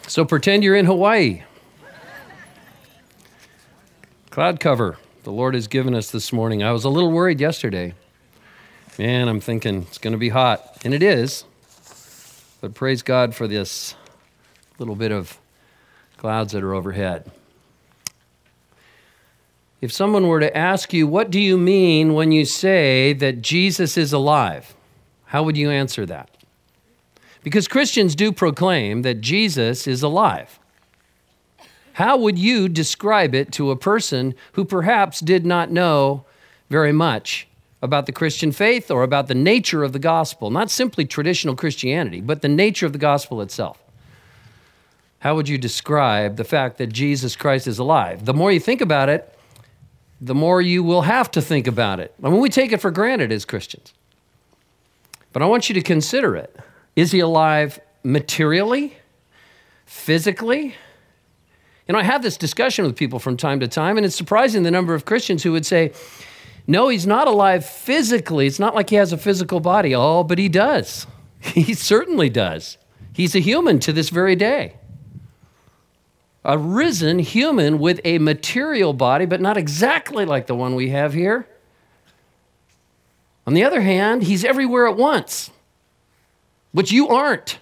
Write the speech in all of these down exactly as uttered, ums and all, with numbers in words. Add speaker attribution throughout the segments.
Speaker 1: So pretend you're in Hawaii. Cloud cover the Lord has given us this morning. I was a little worried yesterday. Man, I'm thinking it's going to be hot. And it is. But praise God for this little bit of clouds that are overhead. If someone were to ask you, what do you mean when you say that Jesus is alive? How would you answer that? Because Christians do proclaim that Jesus is alive. How would you describe it to a person who perhaps did not know very much about the Christian faith or about the nature of the gospel? Not simply traditional Christianity, but the nature of the gospel itself. How would you describe the fact that Jesus Christ is alive? The more you think about it, the more you will have to think about it. I mean, we take it for granted as Christians. But I want you to consider it. Is he alive materially, physically? You know, I have this discussion with people from time to time, and it's surprising the number of Christians who would say, no, he's not alive physically. It's not like he has a physical body. Oh, but he does. He certainly does. He's a human to this very day. A risen human with a material body, but not exactly like the one we have here. On the other hand, he's everywhere at once, which you aren't.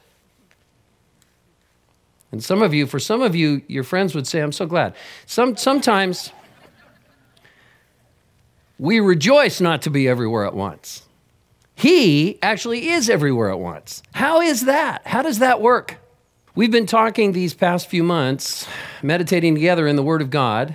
Speaker 1: And some of you, for some of you, your friends would say, I'm so glad. Some, sometimes we rejoice not to be everywhere at once. He actually is everywhere at once. How is that? How does that work? We've been talking these past few months, meditating together in the Word of God,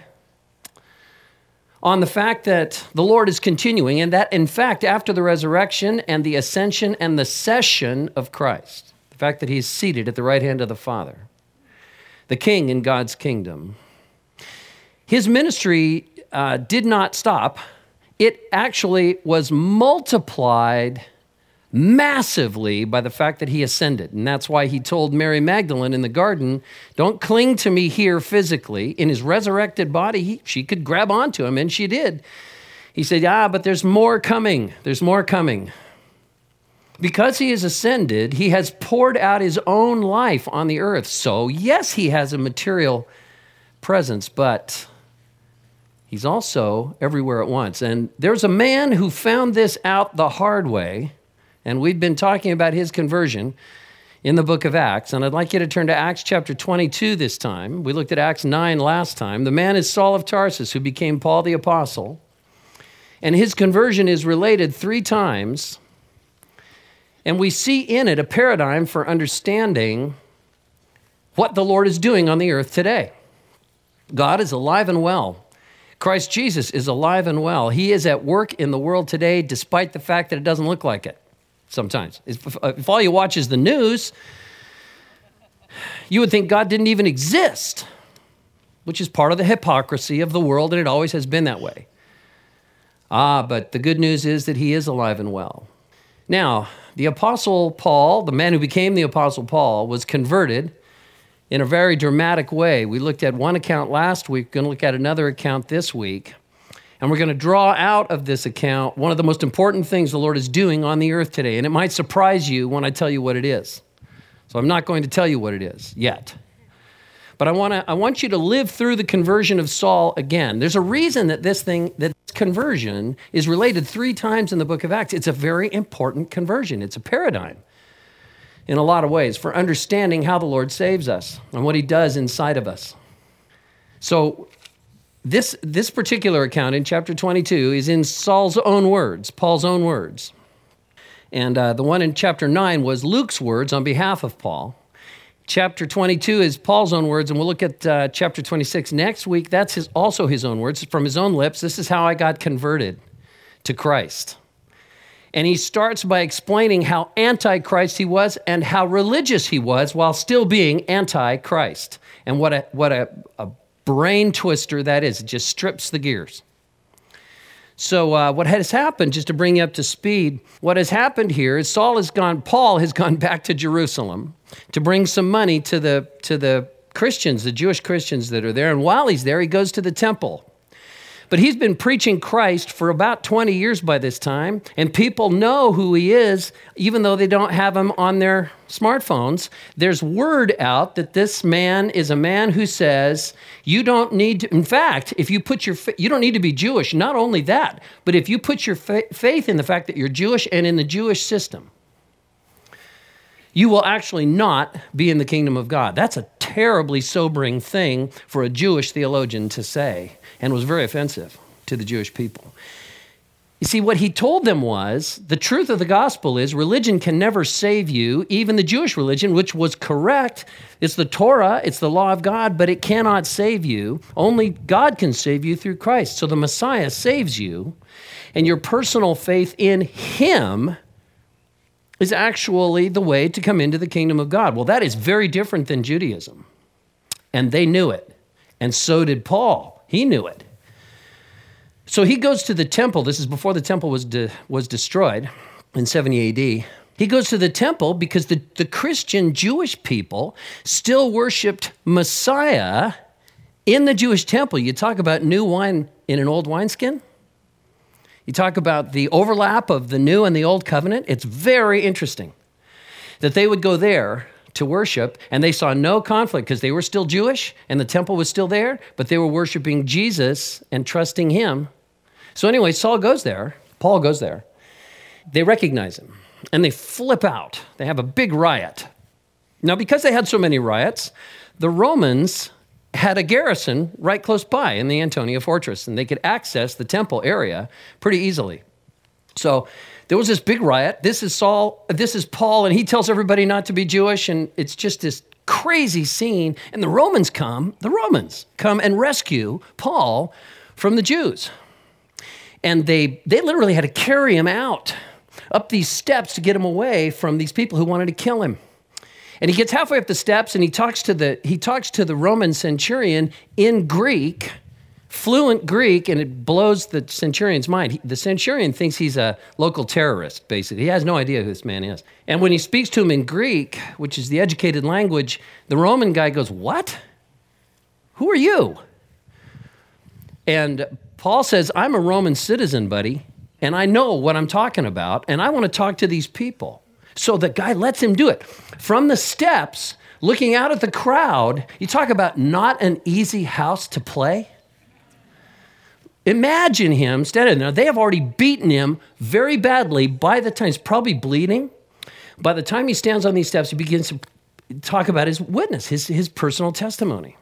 Speaker 1: on the fact that the Lord is continuing, and that, in fact, after the resurrection and the ascension and the session of Christ, the fact that he's seated at the right hand of the Father, the King in God's kingdom, his ministry uh, did not stop. It actually was multiplied massively by the fact that he ascended. And that's why he told Mary Magdalene in the garden, don't cling to me here physically. In his resurrected body, he, she could grab onto him, and she did. He said, ah, but there's more coming. There's more coming. Because he has ascended, he has poured out his own life on the earth. So yes, he has a material presence, but he's also everywhere at once. And there's a man who found this out the hard way. And we've been talking about his conversion in the book of Acts. And I'd like you to turn to Acts chapter twenty-two this time. We looked at Acts nine last time. The man is Saul of Tarsus, who became Paul the Apostle. And his conversion is related three times. And we see in it a paradigm for understanding what the Lord is doing on the earth today. God is alive and well. Christ Jesus is alive and well. He is at work in the world today, despite the fact that it doesn't look like it. Sometimes. If, if all you watch is the news, you would think God didn't even exist, which is part of the hypocrisy of the world, and it always has been that way. Ah, but the good news is that he is alive and well. Now, the Apostle Paul, the man who became the Apostle Paul, was converted in a very dramatic way. We looked at one account last week. We're going to look at another account this week. And we're going to draw out of this account one of the most important things the Lord is doing on the earth today. And it might surprise you when I tell you what it is. So I'm not going to tell you what it is yet. But I want to I want you to live through the conversion of Saul again. There's a reason that this thing, that this conversion is related three times in the book of Acts. It's a very important conversion. It's a paradigm in a lot of ways for understanding how the Lord saves us and what he does inside of us. So This, this particular account in chapter twenty-two is in Saul's own words, Paul's own words. And uh, the one in chapter nine was Luke's words on behalf of Paul. Chapter twenty-two is Paul's own words, and we'll look at uh, chapter twenty-six next week. That's his, also his own words from his own lips. This is how I got converted to Christ. And he starts by explaining how anti-Christ he was and how religious he was while still being anti-Christ. And what a, what a, a brain twister that is. It just strips the gears. So uh, what has happened, just to bring you up to speed, what has happened here is Saul has gone, Paul has gone back to Jerusalem to bring some money to the to the Christians, the Jewish Christians that are there. And while he's there, he goes to the temple. But he's been preaching Christ for about twenty years by this time, and people know who he is, even though they don't have him on their smartphones. There's word out that this man is a man who says, you don't need to, in fact, if you put your, you don't need to be Jewish. Not only that, but if you put your fa- faith in the fact that you're Jewish and in the Jewish system, you will actually not be in the kingdom of God. That's a terribly sobering thing for a Jewish theologian to say, and was very offensive to the Jewish people. You see, what he told them was, the truth of the gospel is religion can never save you, even the Jewish religion, which was correct. It's the Torah, it's the law of God, but it cannot save you. Only God can save you through Christ. So the Messiah saves you, and your personal faith in him is actually the way to come into the kingdom of God. Well, that is very different than Judaism. And they knew it. And so did Paul. He knew it. So he goes to the temple. This is before the temple was de- was destroyed in seventy A D. He goes to the temple because the, the Christian Jewish people still worshiped Messiah in the Jewish temple. You talk about new wine in an old wineskin. You talk about the overlap of the new and the old covenant. It's very interesting that they would go there to worship, and they saw no conflict because they were still Jewish and the temple was still there, but they were worshiping Jesus and trusting him. So anyway, Saul goes there, Paul goes there. They recognize him, and they flip out. They have a big riot. Now, because they had so many riots, the Romans had a garrison right close by in the Antonia fortress, and they could access the temple area pretty easily. So there was this big riot. This is Saul, this is Paul, and he tells everybody not to be Jewish, and it's just this crazy scene. And the Romans come, the Romans come and rescue Paul from the Jews. And they they literally had to carry him out up these steps to get him away from these people who wanted to kill him. And he gets halfway up the steps, and he talks to the he talks to the Roman centurion in Greek, fluent Greek, and it blows the centurion's mind. He, the centurion thinks he's a local terrorist, basically. He has no idea who this man is. And when he speaks to him in Greek, which is the educated language, the Roman guy goes, "What? Who are you?" And Paul says, "I'm a Roman citizen, buddy, and I know what I'm talking about, and I want to talk to these people." So the guy lets him do it. From the steps, looking out at the crowd, you talk about not an easy house to play. Imagine him standing there. They have already beaten him very badly. By the time, he's probably bleeding. By the time he stands on these steps, he begins to talk about his witness, his, his personal testimony.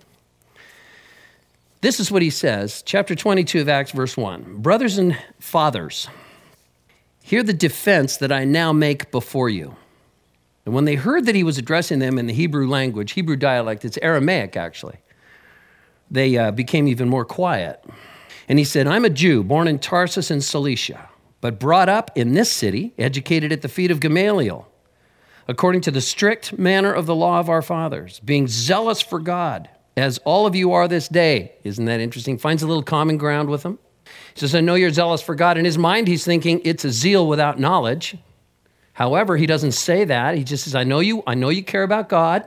Speaker 1: This is what he says, chapter twenty-two of Acts, verse one. "Brothers and fathers, hear the defense that I now make before you." And when they heard that he was addressing them in the Hebrew language, Hebrew dialect, it's Aramaic actually, they uh, became even more quiet. And he said, "I'm a Jew, born in Tarsus in Cilicia, but brought up in this city, educated at the feet of Gamaliel, according to the strict manner of the law of our fathers, being zealous for God, as all of you are this day." Isn't that interesting? Finds a little common ground with them. He says, "I know you're zealous for God." In his mind, he's thinking it's a zeal without knowledge. However, he doesn't say that. He just says, I know you, I know you care about God.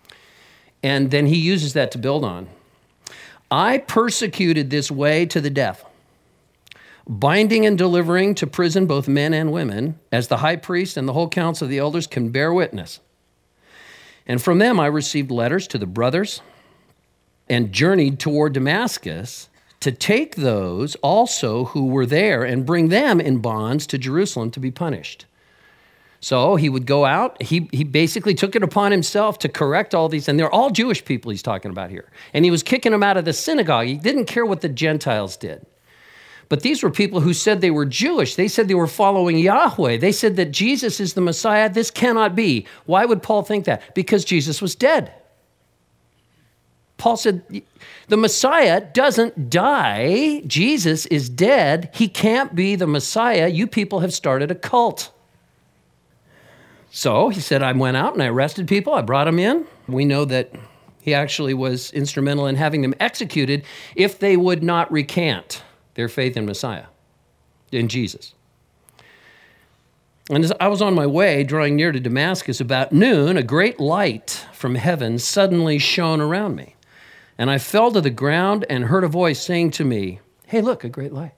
Speaker 1: And then he uses that to build on. "I persecuted this way to the death, binding and delivering to prison both men and women, as the high priest and the whole council of the elders can bear witness. And from them I received letters to the brothers and journeyed toward Damascus to take those also who were there and bring them in bonds to Jerusalem to be punished." So he would go out. He, he basically took it upon himself to correct all these, and they're all Jewish people he's talking about here. And he was kicking them out of the synagogue. He didn't care what the Gentiles did. But these were people who said they were Jewish. They said they were following Yahweh. They said that Jesus is the Messiah. This cannot be. Why would Paul think that? Because Jesus was dead. Paul said, the Messiah doesn't die. Jesus is dead. He can't be the Messiah. You people have started a cult. So he said, I went out and I arrested people. I brought them in. We know that he actually was instrumental in having them executed if they would not recant their faith in Messiah, in Jesus. And as I was on my way, drawing near to Damascus, about noon, a great light from heaven suddenly shone around me. And I fell to the ground and heard a voice saying to me, Hey, look, a great light.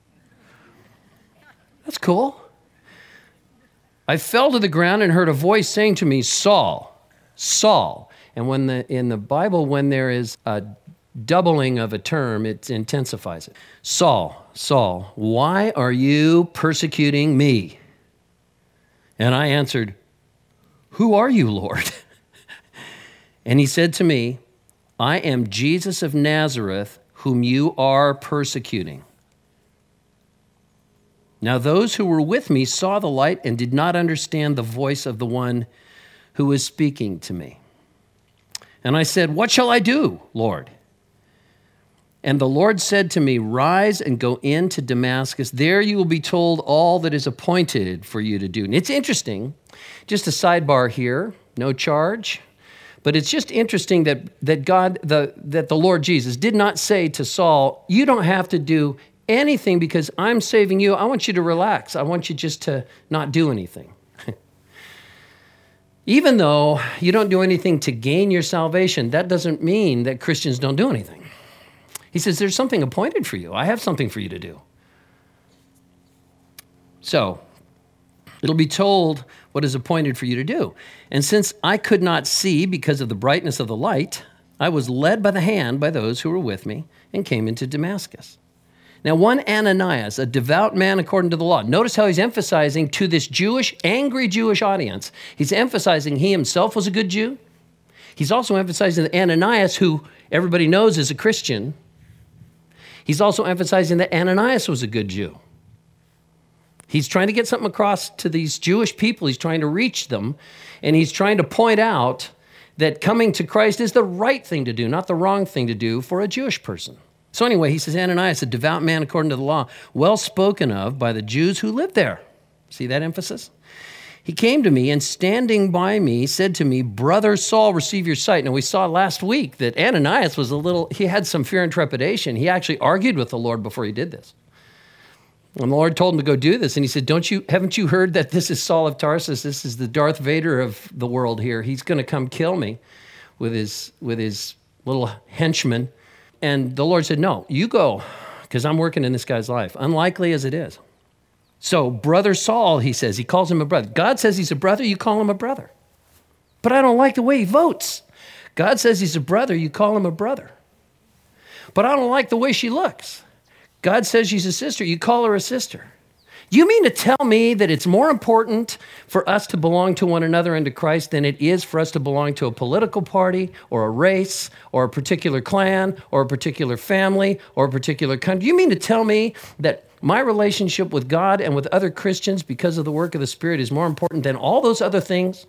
Speaker 1: That's cool. I fell to the ground and heard a voice saying to me, Saul, Saul. And when the in the Bible, when there is a doubling of a term, it intensifies it. Saul, Saul, why are you persecuting me? And I answered, who are you, Lord? And he said to me, I am Jesus of Nazareth, whom you are persecuting. Now those who were with me saw the light and did not understand the voice of the one who was speaking to me. And I said, what shall I do, Lord? And the Lord said to me, rise and go into Damascus. There you will be told all that is appointed for you to do. And it's interesting, just a sidebar here, no charge, but it's just interesting that, that God, the, that the Lord Jesus did not say to Saul, you don't have to do anything because I'm saving you. I want you to relax. I want you just to not do anything. Even though you don't do anything to gain your salvation, that doesn't mean that Christians don't do anything. He says, there's something appointed for you. I have something for you to do. So, it'll be told what is appointed for you to do. And since I could not see because of the brightness of the light, I was led by the hand by those who were with me and came into Damascus. Now, one Ananias, a devout man according to the law, notice how he's emphasizing to this Jewish, angry Jewish audience, he's emphasizing he himself was a good Jew. He's also emphasizing that Ananias, who everybody knows is a Christian, he's also emphasizing that Ananias was a good Jew. He's trying to get something across to these Jewish people. He's trying to reach them, and he's trying to point out that coming to Christ is the right thing to do, not the wrong thing to do for a Jewish person. So anyway, he says, Ananias, a devout man according to the law, well spoken of by the Jews who lived there. See that emphasis? He came to me and standing by me said to me, brother Saul, receive your sight. Now we saw last week that Ananias was a little, he had some fear and trepidation. He actually argued with the Lord before he did this. And the Lord told him to go do this. And he said, Don't you, haven't you heard that this is Saul of Tarsus? This is the Darth Vader of the world here. He's going to come kill me with his, with his little henchmen. And the Lord said, no, you go, because I'm working in this guy's life, unlikely as it is. So brother Saul, he says, he calls him a brother. God says he's a brother, you call him a brother. But I don't like the way he votes. God says he's a brother, you call him a brother. But I don't like the way she looks. God says she's a sister, you call her a sister. You mean to tell me that it's more important for us to belong to one another and to Christ than it is for us to belong to a political party or a race or a particular clan or a particular family or a particular country? You mean to tell me that my relationship with God and with other Christians because of the work of the Spirit is more important than all those other things?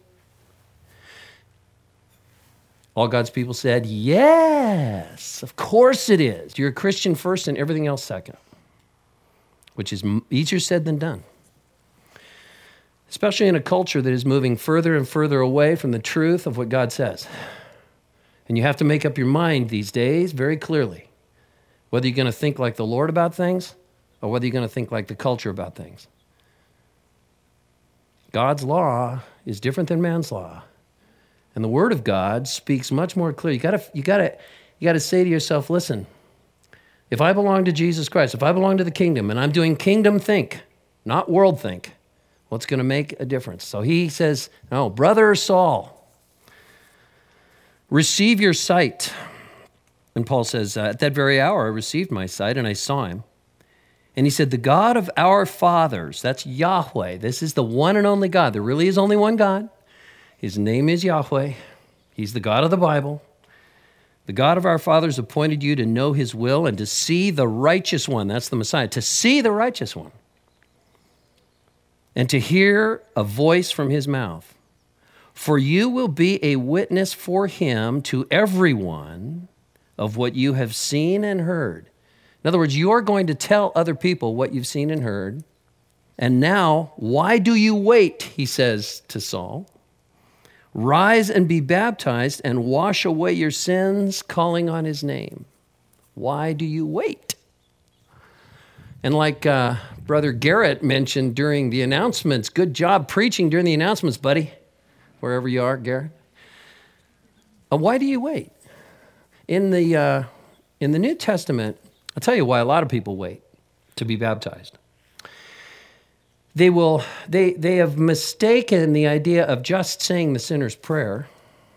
Speaker 1: All God's people said, yes, of course it is. You're a Christian first and everything else second, which is easier said than done, especially in a culture that is moving further and further away from the truth of what God says. And you have to make up your mind these days very clearly whether you're going to think like the Lord about things or whether you're going to think like the culture about things. God's law is different than man's law. And the Word of God speaks much more clearly. You gotta, you gotta, you gotta say to yourself, listen, if I belong to Jesus Christ, if I belong to the kingdom, and I'm doing kingdom think, not world think, what's going to make a difference? So he says, no, brother Saul, receive your sight. And Paul says, uh, at that very hour I received my sight and I saw him. And he said, the God of our fathers, that's Yahweh. This is the one and only God. There really is only one God. His name is Yahweh. He's the God of the Bible. The God of our fathers appointed you to know his will and to see the righteous one. That's the Messiah. To see the righteous one. And to hear a voice from his mouth. For you will be a witness for him to everyone of what you have seen and heard. In other words, you're going to tell other people what you've seen and heard. And now, why do you wait, he says to Saul. Rise and be baptized and wash away your sins, calling on his name. Why do you wait? And like uh, Brother Garrett mentioned during the announcements, good job preaching during the announcements, buddy, wherever you are, Garrett. Uh, why do you wait? In the uh, in the New Testament, I'll tell you why a lot of people wait to be baptized. They will, they, they have mistaken the idea of just saying the sinner's prayer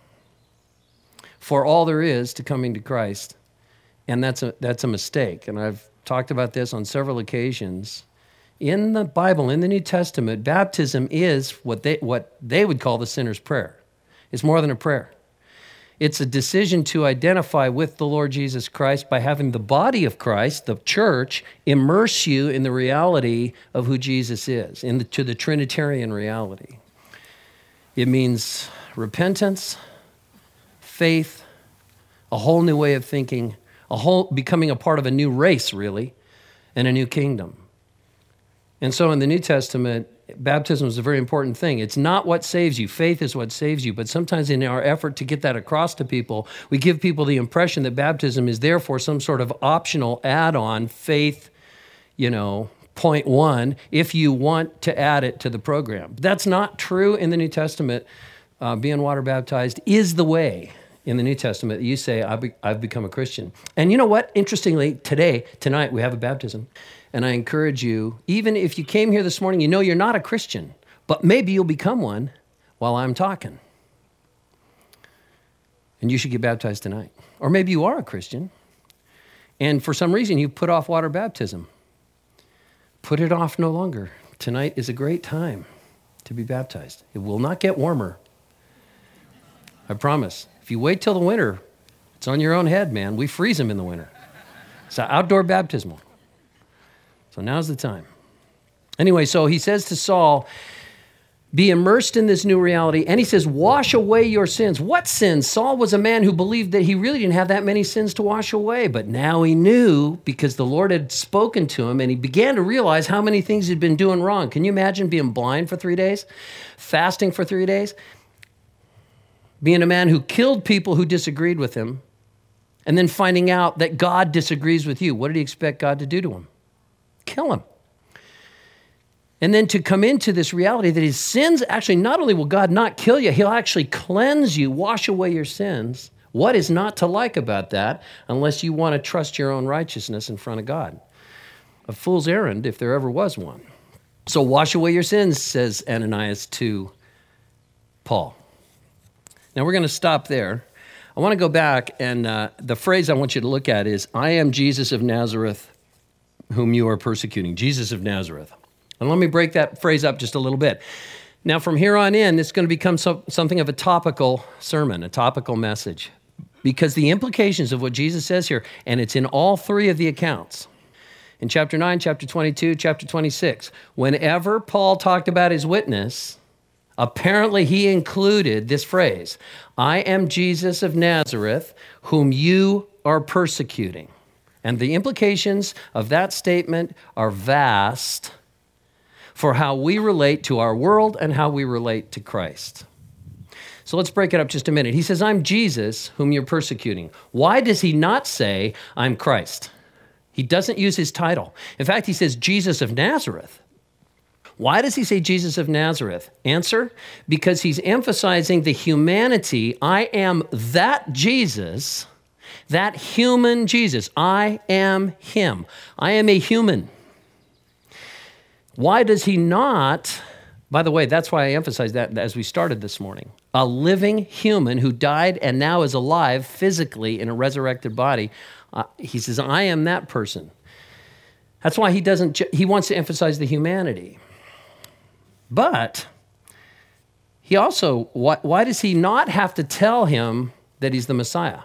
Speaker 1: for all there is to coming to Christ. And that's a, that's a mistake. And I've talked about this on several occasions. In the Bible, in the New Testament, baptism is what they, what they would call the sinner's prayer. It's more than a prayer. It's a decision to identify with the Lord Jesus Christ by having the body of Christ, the church, immerse you in the reality of who Jesus is, in the, to the Trinitarian reality. It means repentance, faith, a whole new way of thinking, a whole becoming a part of a new race, really, and a new kingdom. And so in the New Testament, baptism is a very important thing. It's not what saves you. Faith is what saves you. But sometimes in our effort to get that across to people, we give people the impression that baptism is therefore some sort of optional add-on faith, you know, point one, if you want to add it to the program. That's not true in the New Testament. Uh, being water baptized is the way in the New Testament that you say, I've, be- I've become a Christian. And you know what? Interestingly, today, tonight, we have a baptism. And I encourage you, even if you came here this morning, you know you're not a Christian, but maybe you'll become one while I'm talking. And you should get baptized tonight. Or maybe you are a Christian, and for some reason you put off water baptism. Put it off no longer. Tonight is a great time to be baptized. It will not get warmer. I promise. If you wait till the winter, it's on your own head, man. We freeze them in the winter. It's an outdoor baptismal. So now's the time. Anyway, so he says to Saul, be immersed in this new reality. And he says, wash away your sins. What sins? Saul was a man who believed that he really didn't have that many sins to wash away. But now he knew because the Lord had spoken to him and he began to realize how many things he'd been doing wrong. Can you imagine being blind for three days? Fasting for three days? Being a man who killed people who disagreed with him and then finding out that God disagrees with you. What did he expect God to do to him? Kill him. And then to come into this reality that his sins, actually, not only will God not kill you, he'll actually cleanse you, wash away your sins. What is not to like about that unless you want to trust your own righteousness in front of God? A fool's errand, if there ever was one. So wash away your sins, says Ananias to Paul. Now we're going to stop there. I want to go back, and uh, the phrase I want you to look at is, I am Jesus of Nazareth, whom you are persecuting. Jesus of Nazareth. And let me break that phrase up just a little bit. Now, from here on in, it's going to become so, something of a topical sermon, a topical message, because the implications of what Jesus says here, and it's in all three of the accounts, in chapter nine, chapter twenty-two, chapter twenty-six, whenever Paul talked about his witness, apparently he included this phrase, I am Jesus of Nazareth, whom you are persecuting. And the implications of that statement are vast for how we relate to our world and how we relate to Christ. So let's break it up just a minute. He says, I'm Jesus whom you're persecuting. Why does he not say, I'm Christ? He doesn't use his title. In fact, he says, Jesus of Nazareth. Why does he say Jesus of Nazareth? Answer, because he's emphasizing the humanity. I am that Jesus, that human Jesus. I am him. I am a human. Why does he not, by the way, that's why I emphasized that as we started this morning, a living human who died and now is alive physically in a resurrected body. Uh, he says, I am that person. That's why he doesn't, he wants to emphasize the humanity. But he also, why, why does he not have to tell him that he's the Messiah?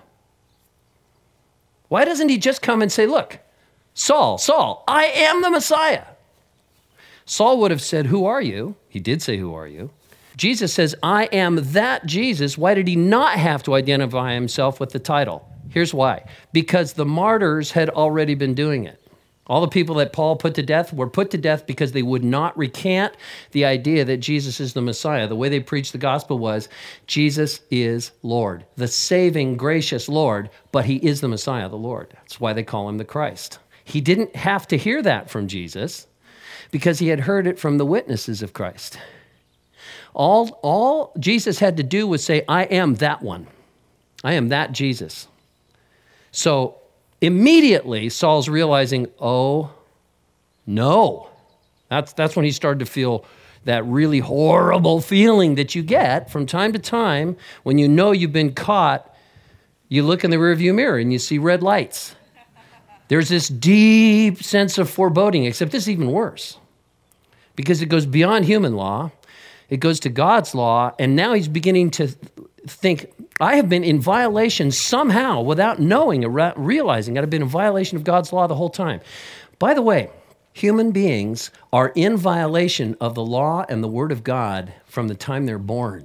Speaker 1: Why doesn't he just come and say, look, Saul, Saul, I am the Messiah? Saul would have said, who are you? He did say, who are you? Jesus says, I am that Jesus. Why did he not have to identify himself with the title? Here's why. Because the martyrs had already been doing it. All the people that Paul put to death were put to death because they would not recant the idea that Jesus is the Messiah. The way they preached the gospel was, Jesus is Lord, the saving, gracious Lord, but he is the Messiah, the Lord. That's why they call him the Christ. He didn't have to hear that from Jesus because he had heard it from the witnesses of Christ. All, all Jesus had to do was say, I am that one. I am that Jesus. So Immediately, Saul's realizing, oh, no. That's, that's when he started to feel that really horrible feeling that you get from time to time when you know you've been caught. You look in the rearview mirror and you see red lights. There's this deep sense of foreboding, except this is even worse because it goes beyond human law. It goes to God's law, and now he's beginning to think, I have been in violation somehow without knowing or realizing that I've been in violation of God's law the whole time. By the way, human beings are in violation of the law and the word of God from the time they're born.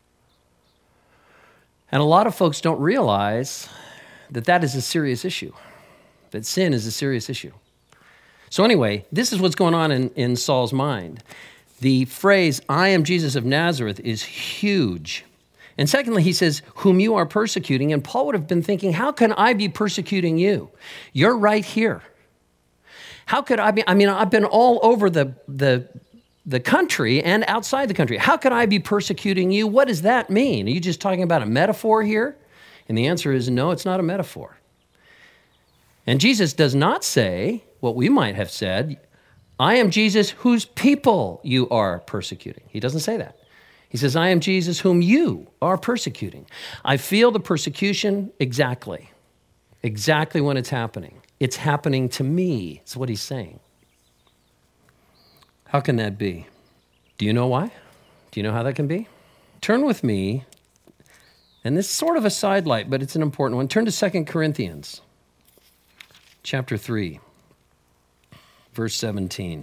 Speaker 1: And a lot of folks don't realize that that is a serious issue, that sin is a serious issue. So anyway, this is what's going on in, in Saul's mind. The phrase, I am Jesus of Nazareth, is huge. And secondly, he says, whom you are persecuting. And Paul would have been thinking, how can I be persecuting you? You're right here. How could I be? I mean, I've been all over the, the, the country and outside the country. How could I be persecuting you? What does that mean? Are you just talking about a metaphor here? And the answer is no, it's not a metaphor. And Jesus does not say what we might have said, I am Jesus whose people you are persecuting. He doesn't say that. He says, I am Jesus whom you are persecuting. I feel the persecution exactly, exactly when it's happening. It's happening to me, is what he's saying. How can that be? Do you know why? Do you know how that can be? Turn with me, and this is sort of a sidelight, but it's an important one. Turn to Second Corinthians chapter three, verse seventeen.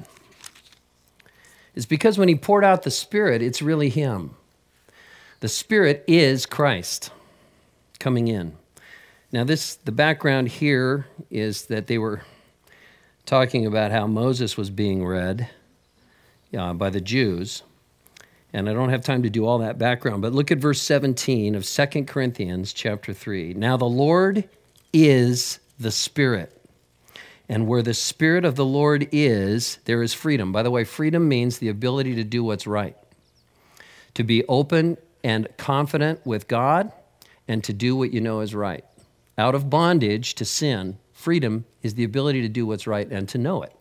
Speaker 1: It's because when he poured out the Spirit, it's really him. The Spirit is Christ coming in. Now, this the background here is that they were talking about how Moses was being read uh, by the Jews. And I don't have time to do all that background, but look at verse seventeen of Second Corinthians chapter three. Now the Lord is the Spirit. And where the Spirit of the Lord is, there is freedom. By the way, freedom means the ability to do what's right, to be open and confident with God, and to do what you know is right. Out of bondage to sin, freedom is the ability to do what's right and to know it.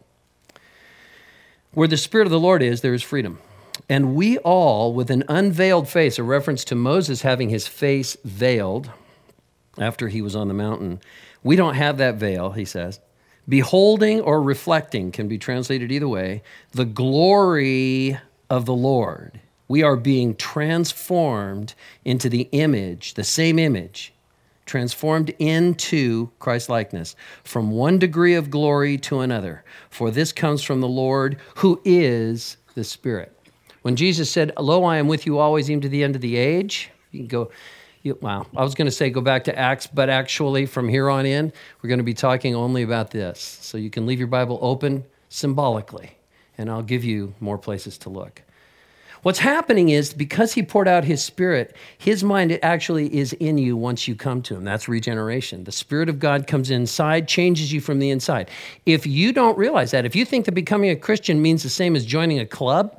Speaker 1: Where the Spirit of the Lord is, there is freedom. And we all, with an unveiled face, a reference to Moses having his face veiled after he was on the mountain. We don't have that veil, he says. Beholding or reflecting can be translated either way. The glory of the Lord. We are being transformed into the image, the same image, transformed into Christ-likeness, from one degree of glory to another. For this comes from the Lord, who is the Spirit. When Jesus said, lo, I am with you always, even to the end of the age, you can go, you, wow, I was going to say go back to Acts, but actually from here on in, we're going to be talking only about this. So you can leave your Bible open symbolically, and I'll give you more places to look. What's happening is because he poured out his Spirit, his mind actually is in you once you come to him. That's regeneration. The Spirit of God comes inside, changes you from the inside. If you don't realize that, if you think that becoming a Christian means the same as joining a club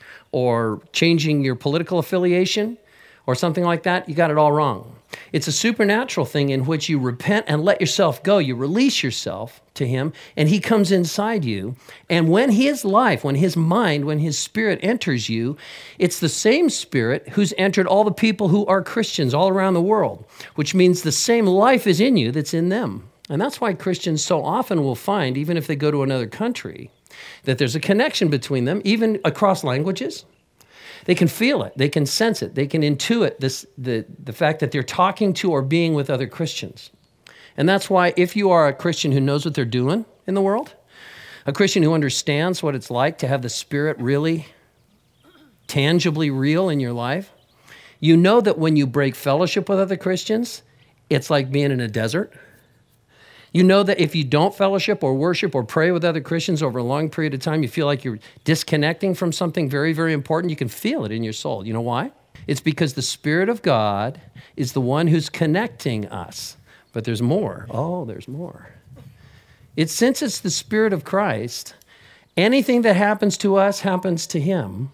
Speaker 1: or changing your political affiliation or something like that, you got it all wrong. It's a supernatural thing in which you repent and let yourself go. You release yourself to him, and he comes inside you. And when his life, when his mind, when his Spirit enters you, it's the same Spirit who's entered all the people who are Christians all around the world, which means the same life is in you that's in them. And that's why Christians so often will find, even if they go to another country, that there's a connection between them, even across languages. They can feel it. They can sense it. They can intuit this, the, the fact that they're talking to or being with other Christians. And that's why if you are a Christian who knows what they're doing in the world, a Christian who understands what it's like to have the Spirit really tangibly real in your life, you know that when you break fellowship with other Christians, it's like being in a desert. You know that if you don't fellowship or worship or pray with other Christians over a long period of time, you feel like you're disconnecting from something very, very important. You can feel it in your soul. You know why? It's because the Spirit of God is the one who's connecting us. But there's more. Oh, there's more. It's since it's the Spirit of Christ, anything that happens to us happens to him.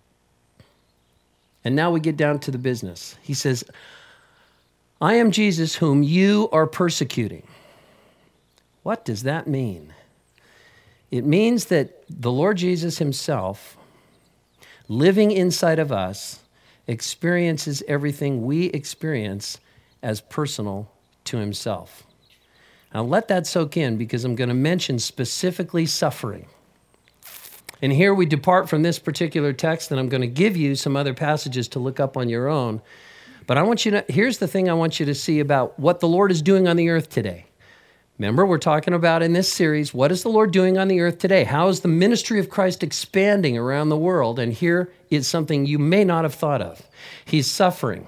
Speaker 1: And now we get down to the business. He says, I am Jesus whom you are persecuting. What does that mean? It means that the Lord Jesus himself, living inside of us, experiences everything we experience as personal to himself. Now let that soak in, because I'm going to mention specifically suffering. And here we depart from this particular text, and I'm going to give you some other passages to look up on your own. But I want you to, here's the thing I want you to see about what the Lord is doing on the earth today. Remember, we're talking about in this series, what is the Lord doing on the earth today? How is the ministry of Christ expanding around the world? And here is something you may not have thought of. He's suffering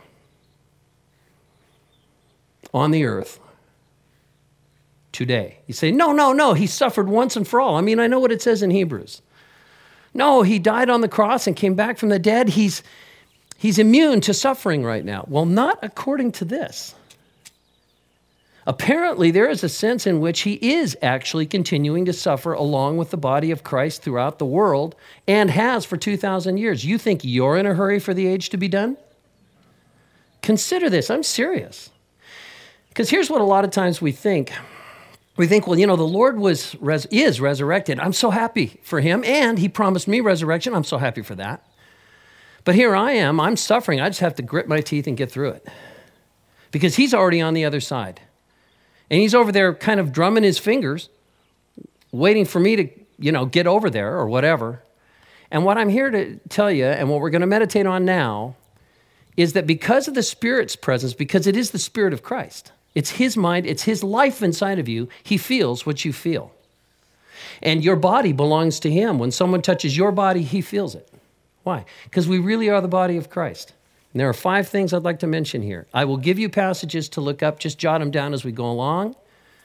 Speaker 1: on the earth today. You say, no, no, no, he suffered once and for all. I mean, I know what it says in Hebrews. No, he died on the cross and came back from the dead. He's, he's immune to suffering right now. Well, not according to this. Apparently, there is a sense in which he is actually continuing to suffer along with the body of Christ throughout the world, and has for two thousand years. You think you're in a hurry for the age to be done? Consider this. I'm serious. Because here's what a lot of times we think. We think, well, you know, the Lord was res- is resurrected. I'm so happy for him, and he promised me resurrection. I'm so happy for that. But here I am. I'm suffering. I just have to grit my teeth and get through it, because he's already on the other side. And he's over there kind of drumming his fingers, waiting for me to, you know, get over there or whatever. And what I'm here to tell you, and what we're going to meditate on now, is that because of the Spirit's presence, because it is the Spirit of Christ, it's his mind, it's his life inside of you, he feels what you feel. And your body belongs to him. When someone touches your body, he feels it. Why? Because we really are the body of Christ. And there are five things I'd like to mention here. I will give you passages to look up. Just jot them down as we go along,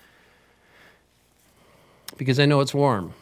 Speaker 1: because I know it's warm.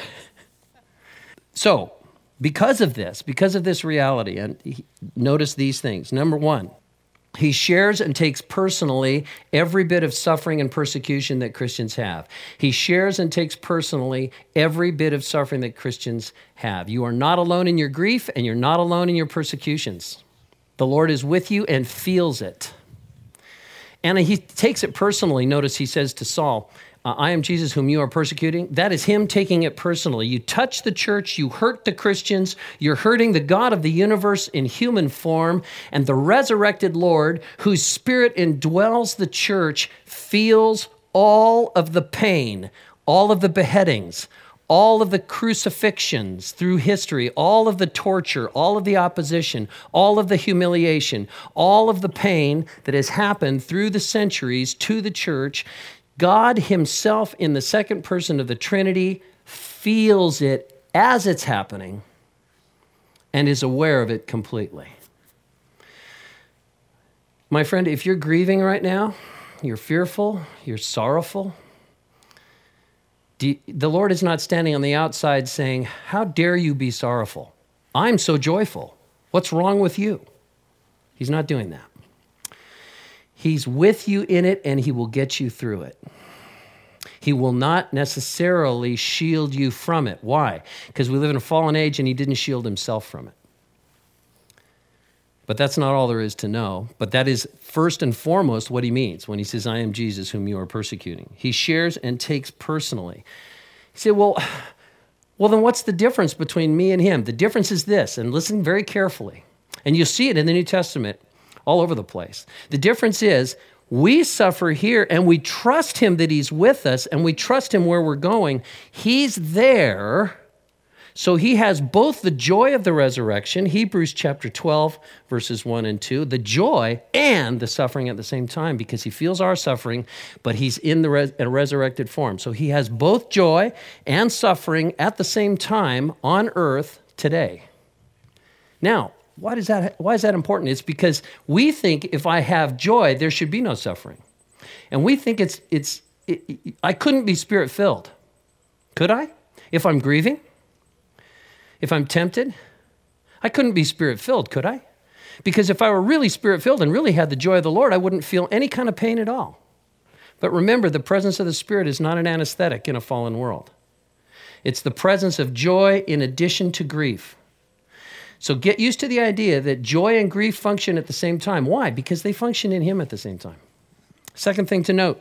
Speaker 1: So, because of this, because of this reality, and he, notice these things. Number one, he shares and takes personally every bit of suffering and persecution that Christians have. He shares and takes personally every bit of suffering that Christians have. You are not alone in your grief, and you're not alone in your persecutions. The Lord is with you and feels it. And he takes it personally. Notice he says to Saul, Uh, I am Jesus whom you are persecuting. That is him taking it personally. You touch the church, you hurt the Christians, you're hurting the God of the universe in human form, and the resurrected Lord, whose spirit indwells the church, feels all of the pain, all of the beheadings, all of the crucifixions through history, all of the torture, all of the opposition, all of the humiliation, all of the pain that has happened through the centuries to the church. God himself, in the second person of the Trinity, feels it as it's happening and is aware of it completely. My friend, if you're grieving right now, you're fearful, you're sorrowful, do you, the Lord is not standing on the outside saying, how dare you be sorrowful? I'm so joyful. What's wrong with you? He's not doing that. He's with you in it, and he will get you through it. He will not necessarily shield you from it. Why? Because we live in a fallen age, and he didn't shield himself from it. But that's not all there is to know. But that is first and foremost what he means when he says, I am Jesus whom you are persecuting. He shares and takes personally. You say, well, well, then what's the difference between me and him? The difference is this, and listen very carefully. And you'll see it in the New Testament all over the place. The difference is we suffer here and we trust him that he's with us, and we trust him where we're going. He's there. So he has both the joy of the resurrection, Hebrews chapter twelve, verses one and two, the joy and the suffering at the same time, because he feels our suffering, but he's in the res- a resurrected form. So he has both joy and suffering at the same time on earth today. Now, Why is that, why is that important? It's because we think if I have joy, there should be no suffering. And we think it's, it's it, it, I couldn't be spirit-filled. Could I? If I'm grieving? If I'm tempted? I couldn't be spirit-filled, could I? Because if I were really spirit-filled and really had the joy of the Lord, I wouldn't feel any kind of pain at all. But remember, the presence of the Spirit is not an anesthetic in a fallen world. It's the presence of joy in addition to grief. So get used to the idea that joy and grief function at the same time. Why? Because they function in him at the same time. Second thing to note,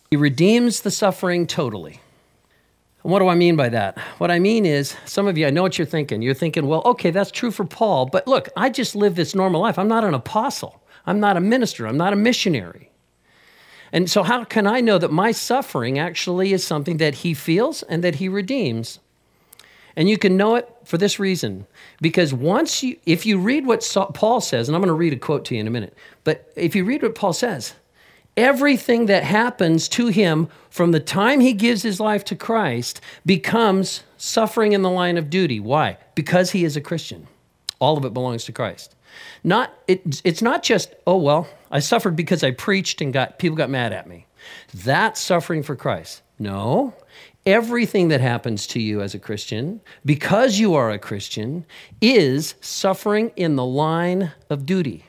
Speaker 1: He redeems the suffering totally. And what do I mean by that? What I mean is, some of you, I know what you're thinking. You're thinking, well, okay, that's true for Paul, but look, I just live this normal life. I'm not an apostle. I'm not a minister. I'm not a missionary. And so how can I know that my suffering actually is something that he feels and that he redeems? And you can know it for this reason, because once you, if you read what Paul says, and I'm going to read a quote to you in a minute, but if you read what Paul says, everything that happens to him from the time he gives his life to Christ becomes suffering in the line of duty. Why? Because he is a Christian. All of it belongs to Christ. Not it, it's not just, oh, well, I suffered because I preached and got people got mad at me. That's suffering for Christ. No, everything that happens to you as a Christian, because you are a Christian, is suffering in the line of duty.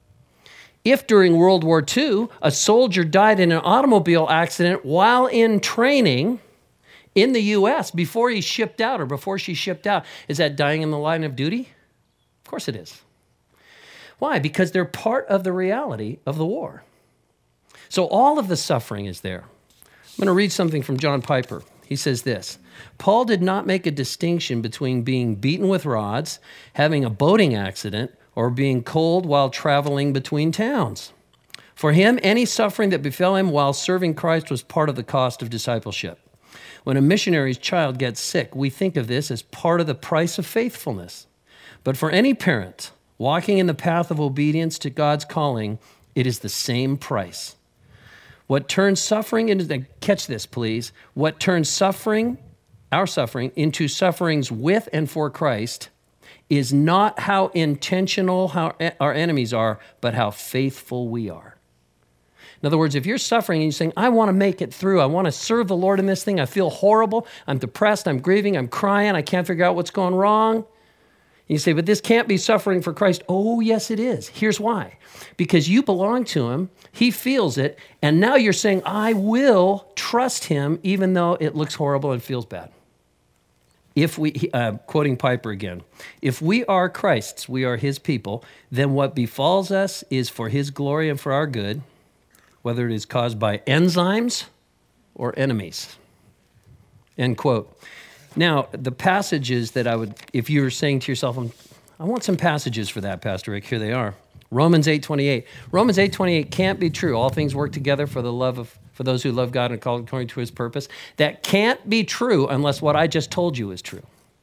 Speaker 1: If during World War Two, a soldier died in an automobile accident while in training in the U S before he shipped out or before she shipped out, is that dying in the line of duty? Of course it is. Why? Because they're part of the reality of the war. So all of the suffering is there. I'm going to read something from John Piper. He says this: Paul did not make a distinction between being beaten with rods, having a boating accident, or being cold while traveling between towns. For him, any suffering that befell him while serving Christ was part of the cost of discipleship. When a missionary's child gets sick, we think of this as part of the price of faithfulness. But for any parent walking in the path of obedience to God's calling, it is the same price. What turns suffering into, catch this please, what turns suffering, our suffering, into sufferings with and for Christ is not how intentional how our enemies are, but how faithful we are. In other words, if you're suffering and you're saying, I want to make it through, I want to serve the Lord in this thing, I feel horrible, I'm depressed, I'm grieving, I'm crying, I can't figure out what's going wrong. You say, but this can't be suffering for Christ. Oh, yes, it is. Here's why. Because you belong to him, he feels it, and now you're saying, I will trust him even though it looks horrible and feels bad. If we, uh, quoting Piper again, if we are Christ's, we are his people, then what befalls us is for his glory and for our good, whether it is caused by enzymes or enemies. End quote. Now, the passages that I would, if you were saying to yourself, I want some passages for that, Pastor Rick, here they are. Romans eight twenty-eight. Romans eight twenty-eight can't be true. All things work together for the love of, for those who love God and are called according to his purpose. That can't be true unless what I just told you is true.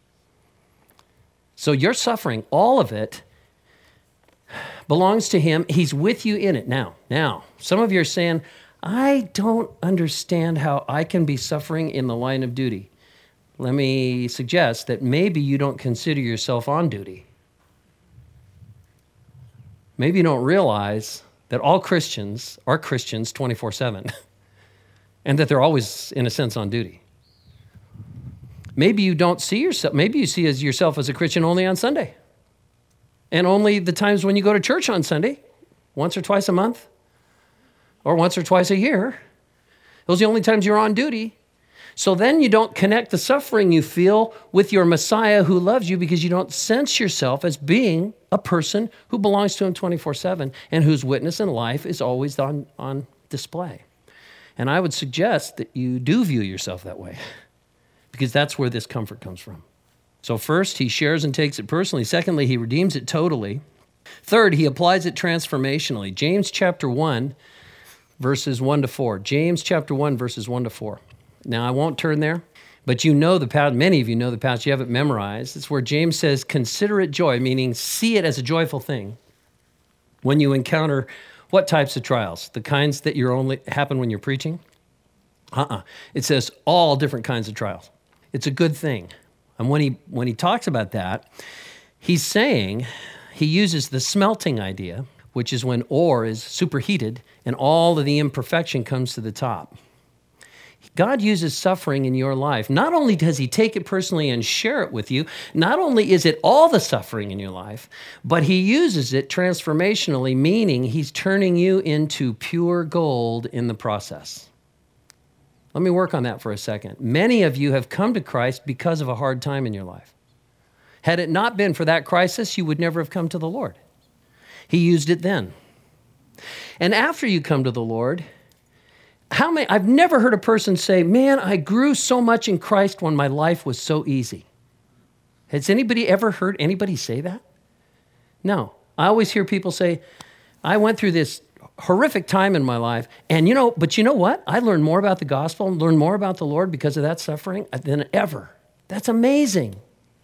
Speaker 1: So your suffering, all of it, belongs to him. He's with you in it now. Now, some of you are saying, I don't understand how I can be suffering in the line of duty. Let me suggest that maybe you don't consider yourself on duty. Maybe you don't realize that all Christians are Christians twenty-four seven and that they're always, in a sense, on duty. Maybe you don't see yourself, maybe you see as yourself as a Christian only on Sunday and only the times when you go to church on Sunday, once or twice a month or once or twice a year. Those are the only times you're on duty. So then you don't connect the suffering you feel with your Messiah who loves you because you don't sense yourself as being a person who belongs to him twenty-four seven and whose witness and life is always on, on display. And I would suggest that you do view yourself that way because that's where this comfort comes from. So first, he shares and takes it personally. Secondly, he redeems it totally. Third, he applies it transformationally. James chapter one, verses one to four. James chapter one, verses one to four. Now, I won't turn there, but you know the passage, many of you know the passage, you have it memorized. It's where James says, consider it joy, meaning see it as a joyful thing when you encounter what types of trials? The kinds that you're only happen when you're preaching? Uh-uh. It says all different kinds of trials. It's a good thing. And when he when he talks about that, he's saying, he uses the smelting idea, which is when ore is superheated and all of the imperfection comes to the top. God uses suffering in your life. Not only does he take it personally and share it with you, not only is it all the suffering in your life, but he uses it transformationally, meaning he's turning you into pure gold in the process. Let me work on that for a second. Many of you have come to Christ because of a hard time in your life. Had it not been for that crisis, you would never have come to the Lord. He used it then. And after you come to the Lord, How many, I've never heard a person say, man, I grew so much in Christ when my life was so easy. Has anybody ever heard anybody say that? No. I always hear people say, I went through this horrific time in my life, and you know, but you know what? I learned more about the gospel and learned more about the Lord because of that suffering than ever. That's amazing.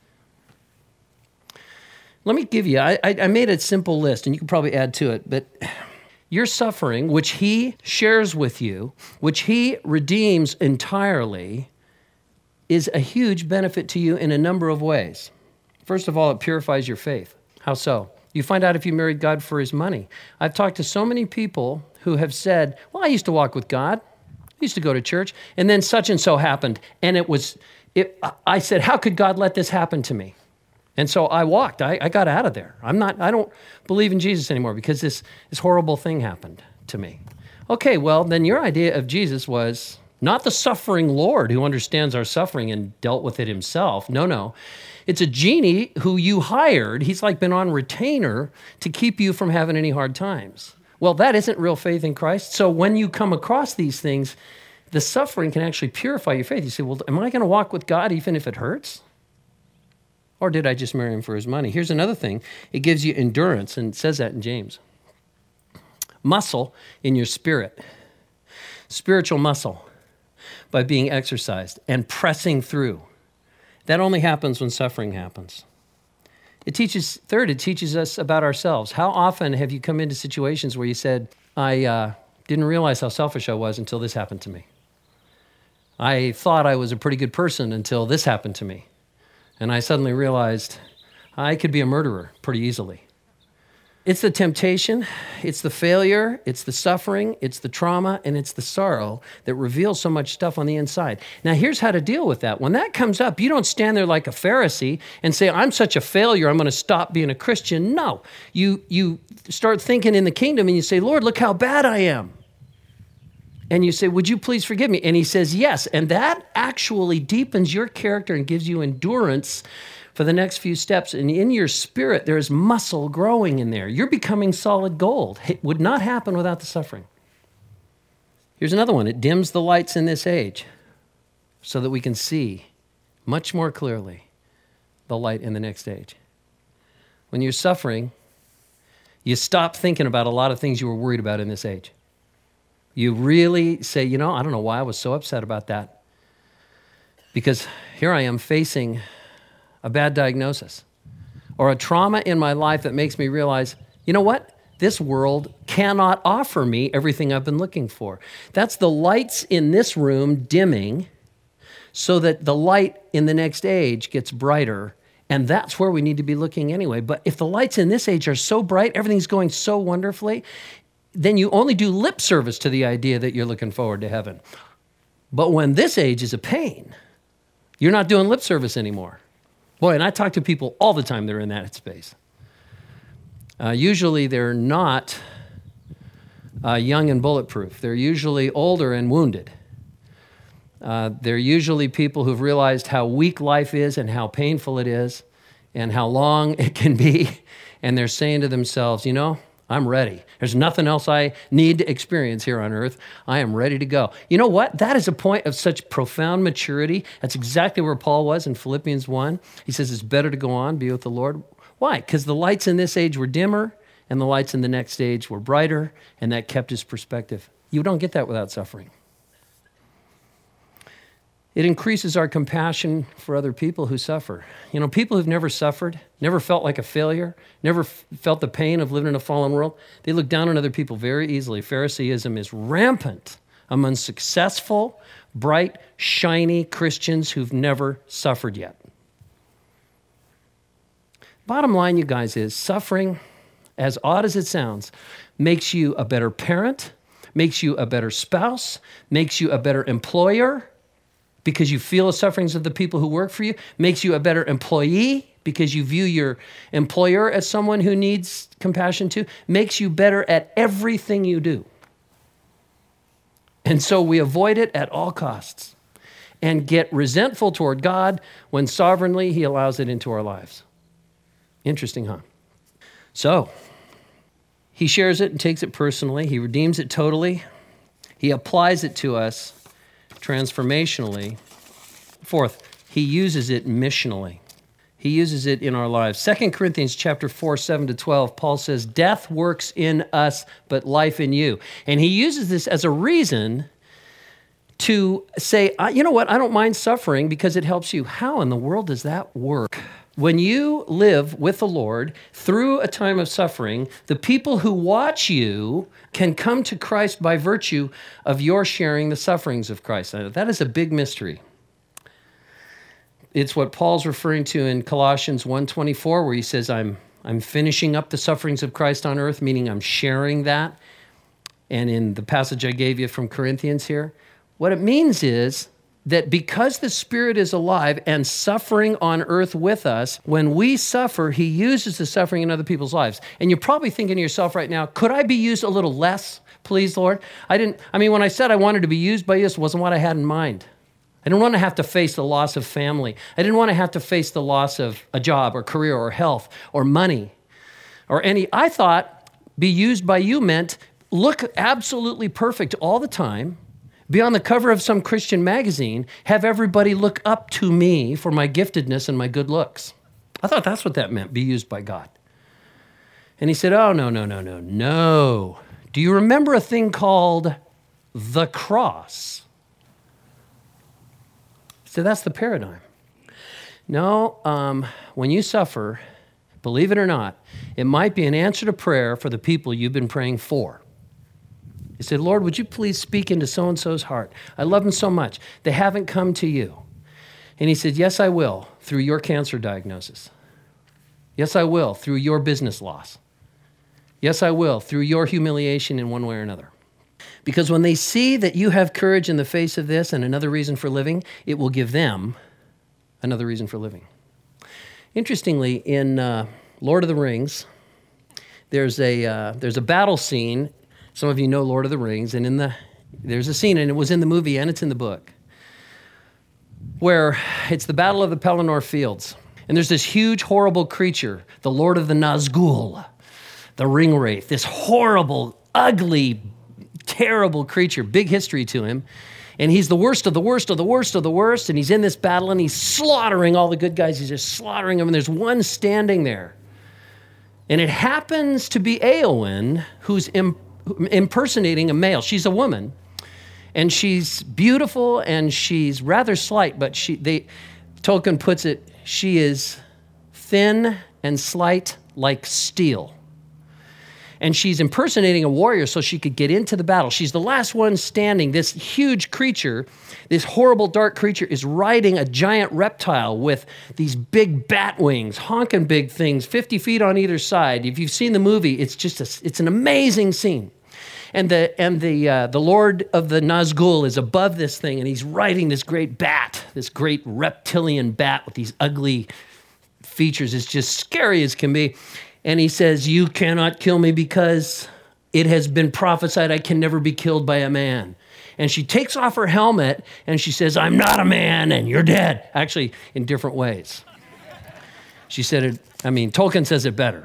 Speaker 1: Let me give you, I, I made a simple list, and you can probably add to it, but your suffering, which he shares with you, which he redeems entirely, is a huge benefit to you in a number of ways. First of all, it purifies your faith. How so? You find out if you married God for his money. I've talked to so many people who have said, well, I used to walk with God. I used to go to church, and then such and so happened, and it was, it, I said, how could God let this happen to me? And so I walked. I, I got out of there. I'm not. I don't believe in Jesus anymore because this, this horrible thing happened to me. Okay, well, then your idea of Jesus was not the suffering Lord who understands our suffering and dealt with it himself. No, no. It's a genie who you hired. He's like been on retainer to keep you from having any hard times. Well, that isn't real faith in Christ. So when you come across these things, the suffering can actually purify your faith. You say, well, am I going to walk with God even if it hurts? Or did I just marry him for his money? Here's another thing. It gives you endurance, and it says that in James. Muscle in your spirit. Spiritual muscle by being exercised and pressing through. That only happens when suffering happens. It teaches, third, it teaches us about ourselves. How often have you come into situations where you said, I uh, didn't realize how selfish I was until this happened to me. I thought I was a pretty good person until this happened to me. And I suddenly realized I could be a murderer pretty easily. It's the temptation, it's the failure, it's the suffering, it's the trauma, and it's the sorrow that reveals so much stuff on the inside. Now, here's how to deal with that. When that comes up, you don't stand there like a Pharisee and say, I'm such a failure, I'm going to stop being a Christian. No. You, you start thinking in the kingdom and you say, Lord, look how bad I am. And you say, would you please forgive me? And he says, yes. And that actually deepens your character and gives you endurance for the next few steps. And in your spirit, there's muscle growing in there. You're becoming solid gold. It would not happen without the suffering. Here's another one. It dims the lights in this age so that we can see much more clearly the light in the next age. When you're suffering, you stop thinking about a lot of things you were worried about in this age. You really say, you know, I don't know why I was so upset about that. Because here I am facing a bad diagnosis or a trauma in my life that makes me realize, you know what? This world cannot offer me everything I've been looking for. That's the lights in this room dimming so that the light in the next age gets brighter. And that's where we need to be looking anyway. But if the lights in this age are so bright, everything's going so wonderfully, then you only do lip service to the idea that you're looking forward to heaven. But when this age is a pain, you're not doing lip service anymore. Boy, and I talk to people all the time that are in that space. Uh, usually they're not uh, young and bulletproof. They're usually older and wounded. Uh, they're usually people who've realized how weak life is and how painful it is and how long it can be. And they're saying to themselves, you know, I'm ready. There's nothing else I need to experience here on earth. I am ready to go. You know what? That is a point of such profound maturity. That's exactly where Paul was in Philippians one. He says it's better to go on, be with the Lord. Why? Because the lights in this age were dimmer and the lights in the next age were brighter, and that kept his perspective. You don't get that without suffering. It increases our compassion for other people who suffer. You know, people who've never suffered, never felt like a failure, never f- felt the pain of living in a fallen world, they look down on other people very easily. Phariseeism is rampant among successful, bright, shiny Christians who've never suffered yet. Bottom line, you guys, is suffering, as odd as it sounds, makes you a better parent, makes you a better spouse, makes you a better employer, because you feel the sufferings of the people who work for you, makes you a better employee because you view your employer as someone who needs compassion too, makes you better at everything you do. And so we avoid it at all costs and get resentful toward God when sovereignly he allows it into our lives. Interesting, huh? So he shares it and takes it personally. He redeems it totally. He applies it to us transformationally. Fourth, he uses it missionally. He uses it in our lives. Second Corinthians chapter four, seven to twelve, Paul says, death works in us, but life in you. And he uses this as a reason to say, you know what, I don't mind suffering because it helps you. How in the world does that work? When you live with the Lord through a time of suffering, the people who watch you can come to Christ by virtue of your sharing the sufferings of Christ. Now, that is a big mystery. It's what Paul's referring to in Colossians one twenty-four, where he says, I'm, I'm finishing up the sufferings of Christ on earth, meaning I'm sharing that. And in the passage I gave you from Corinthians here, what it means is that because the Spirit is alive and suffering on earth with us, when we suffer, he uses the suffering in other people's lives. And you're probably thinking to yourself right now, could I be used a little less, please, Lord? I didn't, I mean, when I said I wanted to be used by you, this wasn't what I had in mind. I didn't want to have to face the loss of family. I didn't want to have to face the loss of a job or career or health or money or any. I thought be used by you meant look absolutely perfect all the time, be on the cover of some Christian magazine, have everybody look up to me for my giftedness and my good looks. I thought that's what that meant, be used by God. And he said, oh, no, no, no, no, no. Do you remember a thing called the cross? So that's the paradigm. No, um, when you suffer, believe it or not, it might be an answer to prayer for the people you've been praying for. You said, Lord, would you please speak into so-and-so's heart? I love them so much. They haven't come to you. And he said, yes, I will, through your cancer diagnosis. Yes, I will, through your business loss. Yes, I will, through your humiliation in one way or another. Because when they see that you have courage in the face of this and another reason for living, it will give them another reason for living. Interestingly, in uh, Lord of the Rings, there's a uh, there's a battle scene. Some of you know Lord of the Rings, and in the there's a scene, and it was in the movie and it's in the book, where it's the Battle of the Pelennor Fields. And there's this huge, horrible creature, the Lord of the Nazgul, the Ringwraith, this horrible, ugly, terrible creature, big history to him. And he's the worst of the worst of the worst of the worst. And he's in this battle and he's slaughtering all the good guys. He's just slaughtering them. And there's one standing there. And it happens to be Éowyn, who's imp- impersonating a male. She's a woman. And she's beautiful and she's rather slight, but she, they, Tolkien puts it, she is thin and slight like steel. And she's impersonating a warrior so she could get into the battle. She's the last one standing. This huge creature, this horrible dark creature, is riding a giant reptile with these big bat wings, honking big things, fifty feet on either side. If you've seen the movie, it's just a, it's an amazing scene. And the and the uh, the Lord of the Nazgul is above this thing, and he's riding this great bat, this great reptilian bat with these ugly features. It's just scary as can be. And he says, you cannot kill me because it has been prophesied I can never be killed by a man. And she takes off her helmet and she says, I'm not a man and you're dead. Actually, in different ways. She said it, I mean, Tolkien says it better.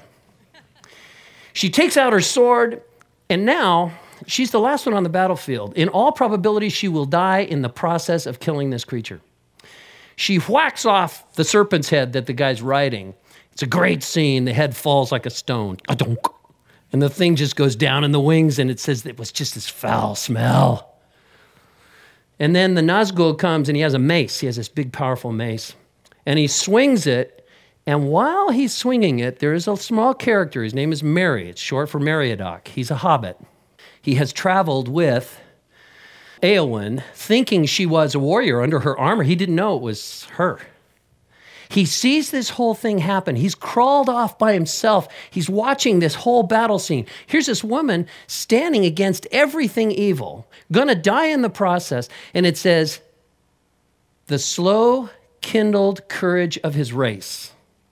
Speaker 1: She takes out her sword and now she's the last one on the battlefield. In all probability, she will die in the process of killing this creature. She whacks off the serpent's head that the guy's riding. It's a great scene. The head falls like a stone. And the thing just goes down in the wings, and it says it was just this foul smell. And then the Nazgul comes, and he has a mace. He has this big, powerful mace. And he swings it, and while he's swinging it, there is a small character. His name is Merry. It's short for Meriadoc. He's a hobbit. He has traveled with Éowyn, thinking she was a warrior under her armor. He didn't know it was her. He sees this whole thing happen. He's crawled off by himself. He's watching this whole battle scene. Here's this woman standing against everything evil, gonna die in the process. And it says, the slow kindled courage of his race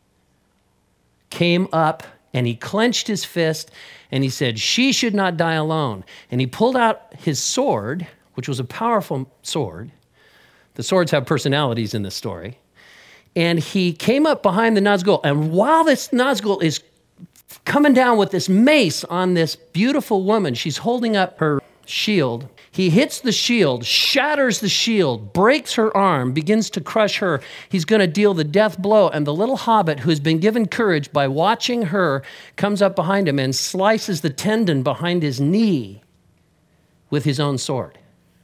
Speaker 1: came up, and he clenched his fist and he said, she should not die alone. And he pulled out his sword, which was a powerful sword. The swords have personalities in this story. And he came up behind the Nazgul. And while this Nazgul is coming down with this mace on this beautiful woman, she's holding up her shield. He hits the shield, shatters the shield, breaks her arm, begins to crush her. He's going to deal the death blow. And the little hobbit who has been given courage by watching her comes up behind him and slices the tendon behind his knee with his own sword.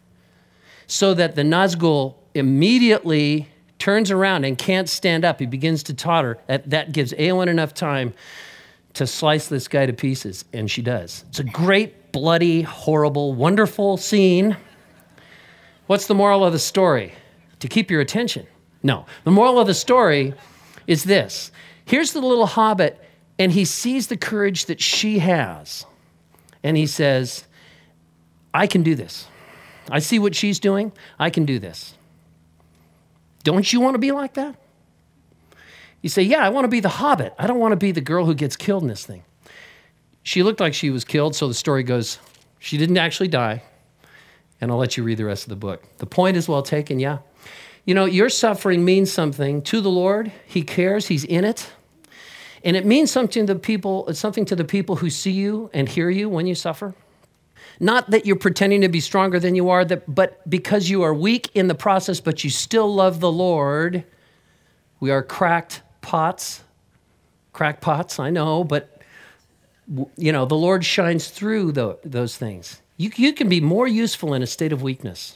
Speaker 1: So that the Nazgul immediately turns around and can't stand up. He begins to totter. That, that gives Eowyn enough time to slice this guy to pieces, and she does. It's a great, bloody, horrible, wonderful scene. What's the moral of the story? To keep your attention. No. The moral of the story is this. Here's the little hobbit, and he sees the courage that she has, and he says, I can do this. I see what she's doing. I can do this. Don't you want to be like that? You say, yeah, I want to be the hobbit. I don't want to be the girl who gets killed in this thing. She looked like she was killed, so the story goes, she didn't actually die. And I'll let you read the rest of the book. The point is well taken, yeah. You know, your suffering means something to the Lord. He cares. He's in it. And it means something to people, it's something to the people who see you and hear you when you suffer. Not that you're pretending to be stronger than you are, that, but because you are weak in the process, but you still love the Lord. We are cracked pots, crackpots, I know, but you know, the Lord shines through the, those things. You, you can be more useful in a state of weakness.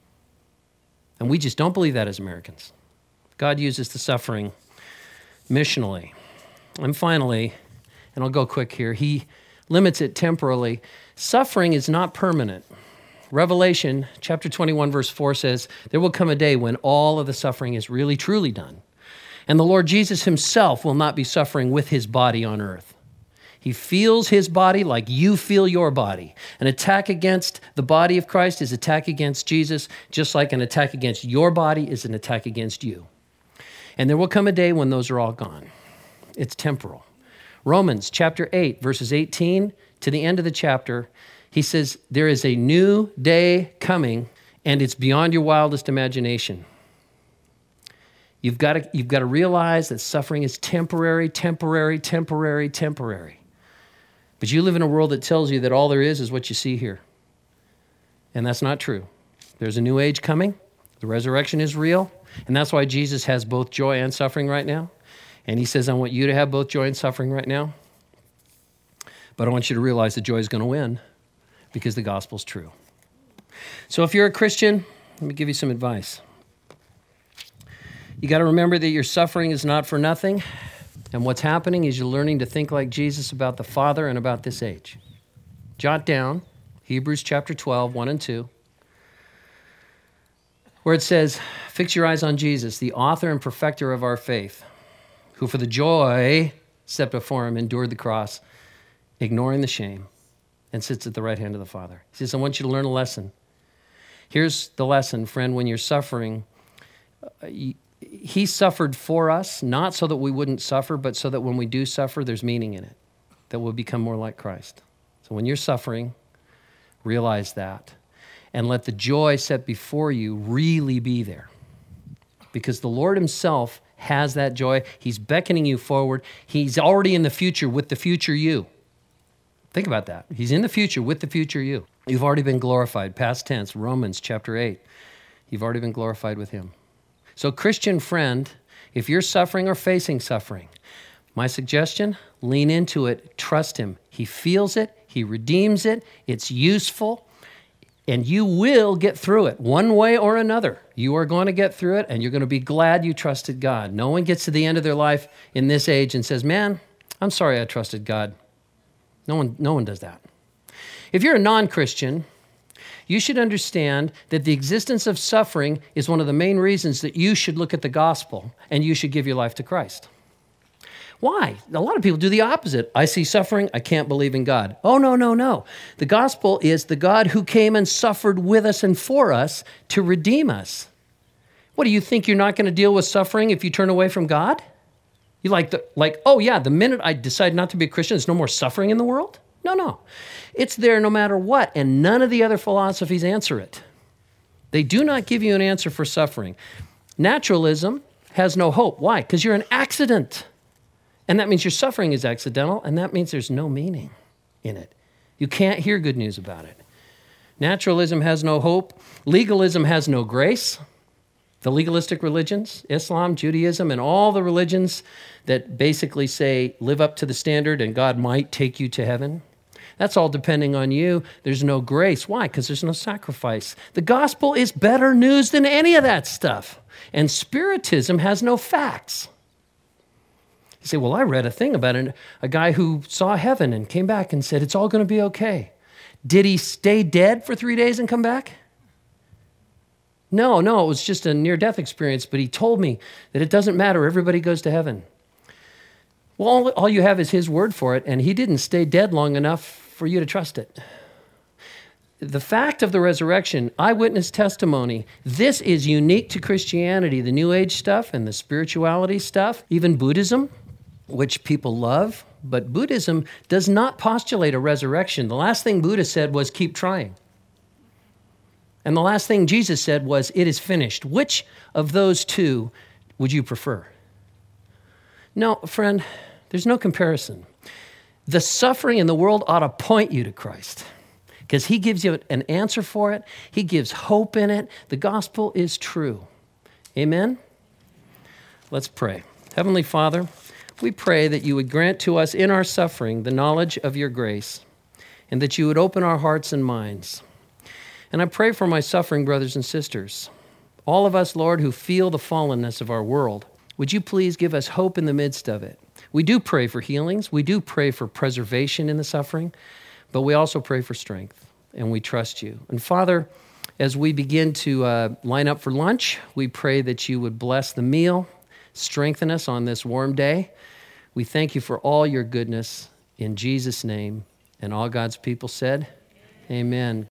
Speaker 1: And we just don't believe that as Americans. God uses the suffering missionally. And finally, and I'll go quick here, he limits it temporally. Suffering is not permanent. Revelation chapter twenty-one, verse four says, there will come a day when all of the suffering is really, truly done. And the Lord Jesus himself will not be suffering with his body on earth. He feels his body like you feel your body. An attack against the body of Christ is an attack against Jesus, just like an attack against your body is an attack against you. And there will come a day when those are all gone. It's temporal. Romans chapter eight, verses eighteen to the end of the chapter, he says, there is a new day coming, and it's beyond your wildest imagination. You've got to, you've got to realize that suffering is temporary, temporary, temporary, temporary. But you live in a world that tells you that all there is is what you see here. And that's not true. There's a new age coming. The resurrection is real. And that's why Jesus has both joy and suffering right now. And he says, I want you to have both joy and suffering right now. But I want you to realize that joy is going to win because the gospel's true. So if you're a Christian, let me give you some advice. You got to remember that your suffering is not for nothing. And what's happening is you're learning to think like Jesus about the Father and about this age. Jot down Hebrews chapter twelve, one and two, where it says, fix your eyes on Jesus, the author and perfecter of our faith, who for the joy set before him endured the cross, ignoring the shame, and sits at the right hand of the Father. He says, I want you to learn a lesson. Here's the lesson, friend, when you're suffering, uh, you, he suffered for us, not so that we wouldn't suffer, but so that when we do suffer, there's meaning in it, that we'll become more like Christ. So when you're suffering, realize that, and let the joy set before you really be there. Because the Lord himself has that joy. He's beckoning you forward. He's already in the future with the future you. Think about that. He's in the future with the future you. You've already been glorified, past tense, Romans chapter eight. You've already been glorified with him. So Christian friend, if you're suffering or facing suffering, my suggestion, lean into it, trust him. He feels it, he redeems it, it's useful, and you will get through it one way or another. You are going to get through it, and you're going to be glad you trusted God. No one gets to the end of their life in this age and says, man, I'm sorry I trusted God. No one, no one does that. If you're a non-Christian, you should understand that the existence of suffering is one of the main reasons that you should look at the gospel and you should give your life to Christ. Why? A lot of people do the opposite. I see suffering, I can't believe in God. Oh, no, no, no. The gospel is the God who came and suffered with us and for us to redeem us. What, do you think you're not going to deal with suffering if you turn away from God? You like, the, like, oh yeah, the minute I decide not to be a Christian, there's no more suffering in the world? No, no. It's there no matter what, and none of the other philosophies answer it. They do not give you an answer for suffering. Naturalism has no hope. Why? Because you're an accident. And that means your suffering is accidental, and that means there's no meaning in it. You can't hear good news about it. Naturalism has no hope. Legalism has no grace. The legalistic religions, Islam, Judaism, and all the religions that basically say live up to the standard and God might take you to heaven. That's all depending on you. There's no grace. Why? Because there's no sacrifice. The gospel is better news than any of that stuff. And Spiritism has no facts. You say, well, I read a thing about an, a guy who saw heaven and came back and said, it's all going to be okay. Did he stay dead for three days and come back? No, no, it was just a near-death experience, but he told me that it doesn't matter. Everybody goes to heaven. Well, all, all you have is his word for it, and he didn't stay dead long enough for you to trust it. The fact of the resurrection, eyewitness testimony, this is unique to Christianity, the New Age stuff and the spirituality stuff, even Buddhism, which people love, but Buddhism does not postulate a resurrection. The last thing Buddha said was, keep trying. And the last thing Jesus said was, it is finished. Which of those two would you prefer? No, friend, there's no comparison. The suffering in the world ought to point you to Christ because he gives you an answer for it. He gives hope in it. The gospel is true. Amen? Let's pray. Heavenly Father, we pray that you would grant to us in our suffering the knowledge of your grace and that you would open our hearts and minds. And I pray for my suffering brothers and sisters, all of us, Lord, who feel the fallenness of our world. Would you please give us hope in the midst of it? We do pray for healings. We do pray for preservation in the suffering, but we also pray for strength, and we trust you. And Father, as we begin to uh, line up for lunch, we pray that you would bless the meal, strengthen us on this warm day. We thank you for all your goodness in Jesus' name. And all God's people said, amen.